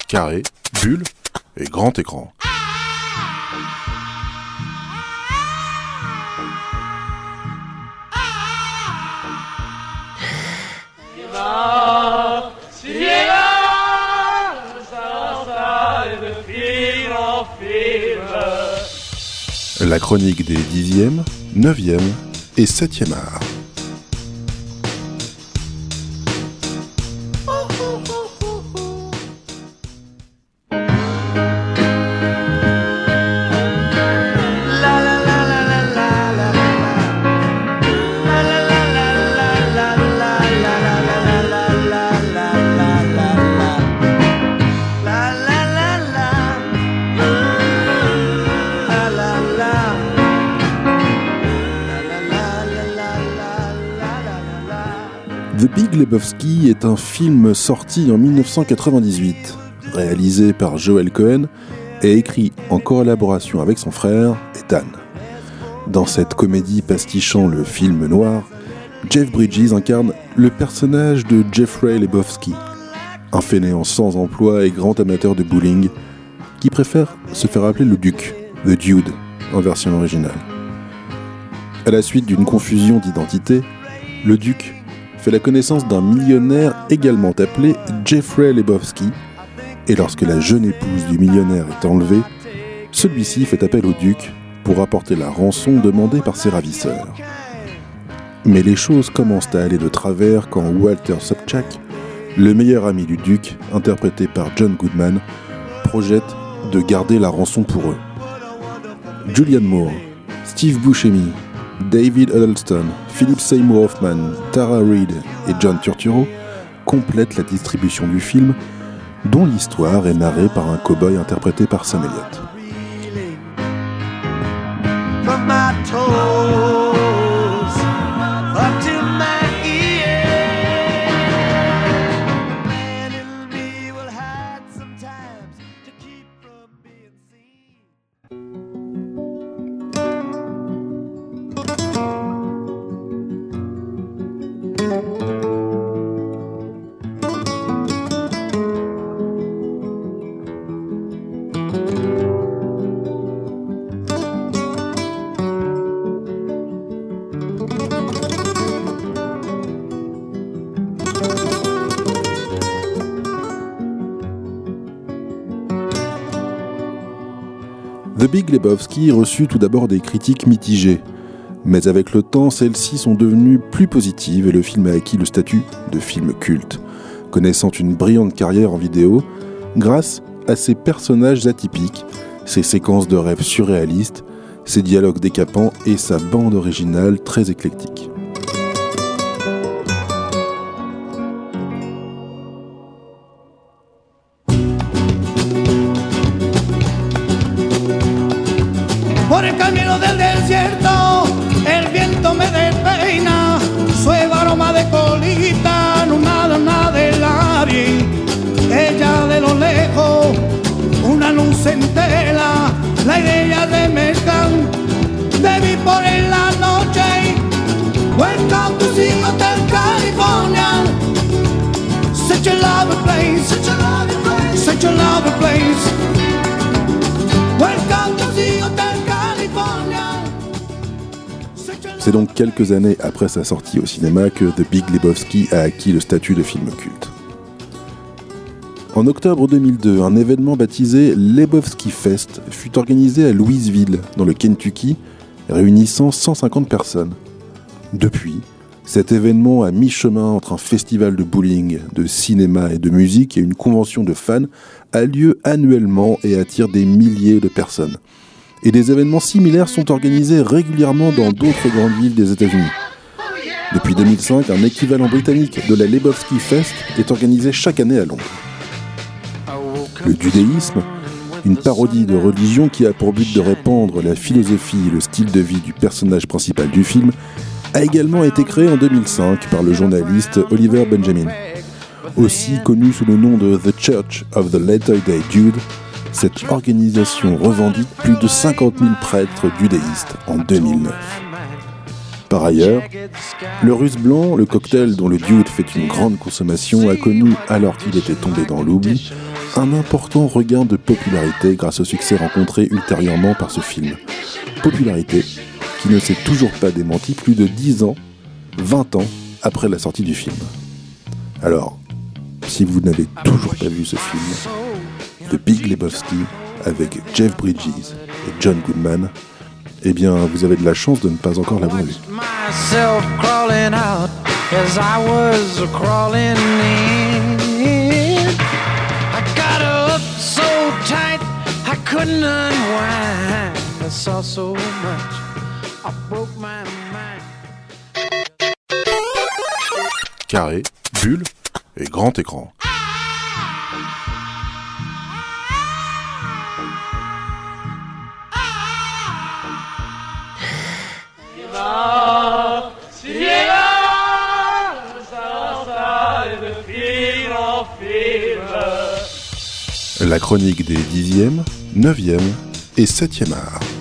carré, bulle et grand écran. La chronique des 10e, 9e et 7e arts. The Big Lebowski est un film sorti en 1998, réalisé par Joel Cohen et écrit en collaboration avec son frère Ethan. Dans cette comédie pastichant le film noir, Jeff Bridges incarne le personnage de Jeffrey Lebowski, un fainéant sans emploi et grand amateur de bowling, qui préfère se faire appeler le Duc, The Dude, en version originale. À la suite d'une confusion d'identité, le Duc fait la connaissance d'un millionnaire également appelé Jeffrey Lebowski, et lorsque la jeune épouse du millionnaire est enlevée, celui-ci fait appel au Duc pour apporter la rançon demandée par ses ravisseurs. Mais les choses commencent à aller de travers quand Walter Sobchak, le meilleur ami du Duc, interprété par John Goodman, projette de garder la rançon pour eux. Julianne Moore, Steve Buscemi, David Huddleston, Philip Seymour Hoffman, Tara Reid et John Turturro complètent la distribution du film, dont l'histoire est narrée par un cow-boy interprété par Sam Elliott. The Big Lebowski reçut tout d'abord des critiques mitigées, mais avec le temps, celles-ci sont devenues plus positives et le film a acquis le statut de film culte, connaissant une brillante carrière en vidéo grâce à ses personnages atypiques, ses séquences de rêves surréalistes, ses dialogues décapants et sa bande originale très éclectique. Por el camino del desierto, el viento me despeina, suave aroma de colita, nada del aire. Ella de lo lejos, una luz en tela, la idea de mezclar, de vivir por en la noche. Welcome to the Hotel California, such a lovely place, such a lovely place, such a lovely place. Welcome to the Hotel California. C'est donc quelques années après sa sortie au cinéma que The Big Lebowski a acquis le statut de film culte. En octobre 2002, un événement baptisé Lebowski Fest fut organisé à Louisville, dans le Kentucky, réunissant 150 personnes. Depuis, cet événement à mi-chemin entre un festival de bowling, de cinéma et de musique et une convention de fans a lieu annuellement et attire des milliers de personnes. Et des événements similaires sont organisés régulièrement dans d'autres grandes villes des États-Unis. Depuis 2005, un équivalent britannique de la Lebowski Fest est organisé chaque année à Londres. Le dudéisme, une parodie de religion qui a pour but de répandre la philosophie et le style de vie du personnage principal du film, a également été créé en 2005 par le journaliste Oliver Benjamin. Aussi connu sous le nom de The Church of the Latter-day Dude, cette organisation revendique plus de 50 000 prêtres dudéistes en 2009. Par ailleurs, le russe blanc, le cocktail dont le dude fait une grande consommation, a connu, alors qu'il était tombé dans l'oubli, un important regain de popularité grâce au succès rencontré ultérieurement par ce film. Popularité qui ne s'est toujours pas démentie plus de 10 ans, 20 ans après la sortie du film. Alors, si vous n'avez toujours pas vu ce film, The Big Lebowski, avec Jeff Bridges et John Goodman, eh bien, vous avez de la chance de ne pas encore l'avoir vu. Carré, bulle et grand écran. La chronique des 10e, 9e et 7e arts.